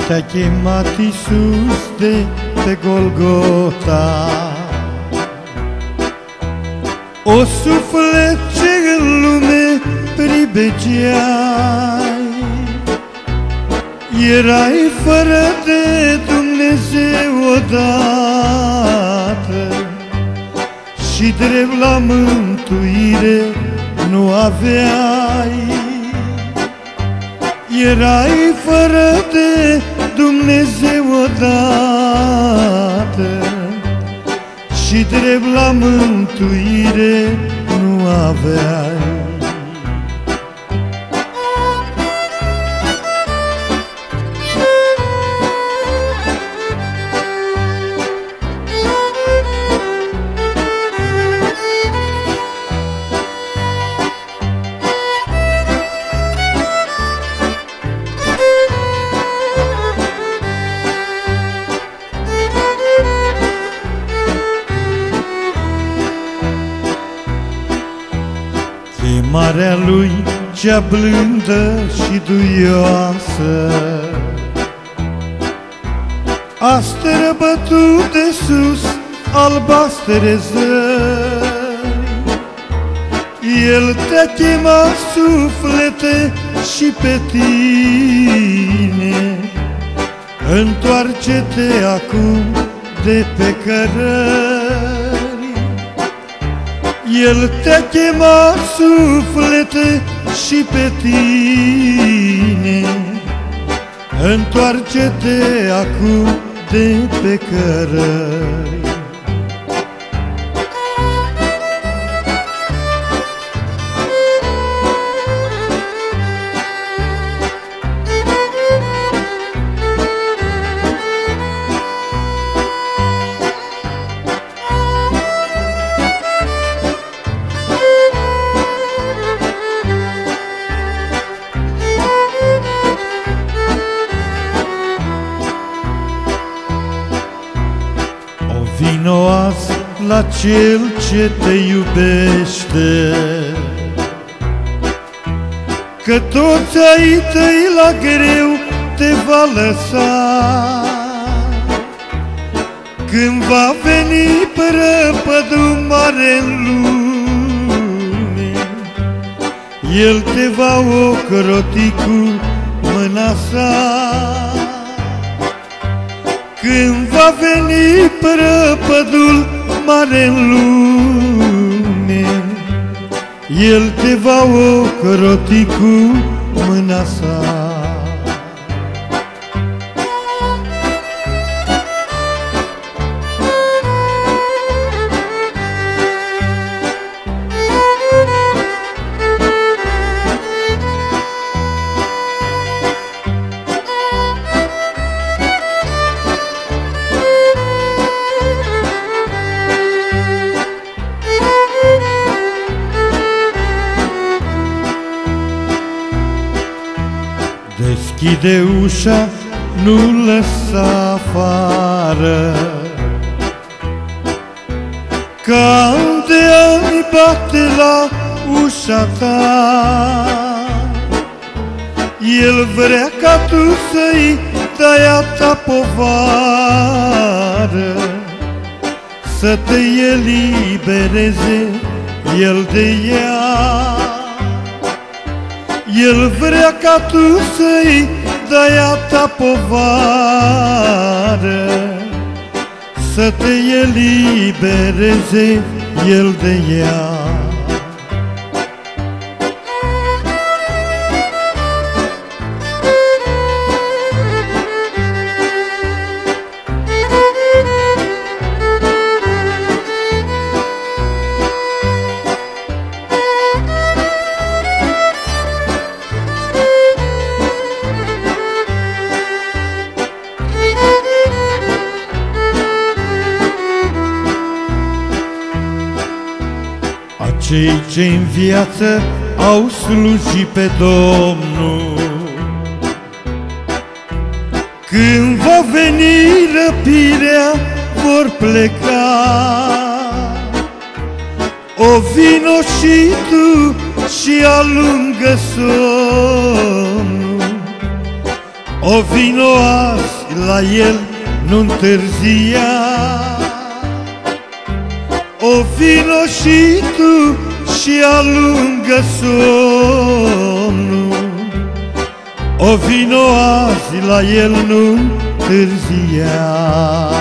te-a chemat Iisus de pe Golgota. O suflet ce în lume pribegeai, erai fără de Dumnezeu odată și drept la mântuire nu aveai. Erai fără de Dumnezeu odată și drept la mântuire nu aveai. Chemarea lui cea blândă și duioasă a străbătut de sus albastre zări. El te-a chemat, suflete, și pe tine. Întoarce-te acum de pe cărări. El te-a chemat, suflete, și pe tine. Întoarce-te acum de pe cărări. Vino azi la Cel ce te iubește, că toți ai tăi la greu te va lăsa. Când va veni prăpădul mare în lume, El te va ocroti cu mâna sa. Când va veni prăpădul mare în lume, El te va ocroti cu mâna sa. Deschide ușa, nu lăsa afară, ca de ani bate la ușa ta. El vrea ca tu să-i dai a ta povară, să te elibereze El de ea. El vrea ca tu să-i dai a ta povară, să te elibereze El de ea. Cei ce în viață au slujit pe Domnul, când va veni răpirea, vor pleca. O vino și tu și alungă somnul, O vino azi la el, nu întârzia. O vino și tu și alungă somnul. O vino azi la el, nu întârzia.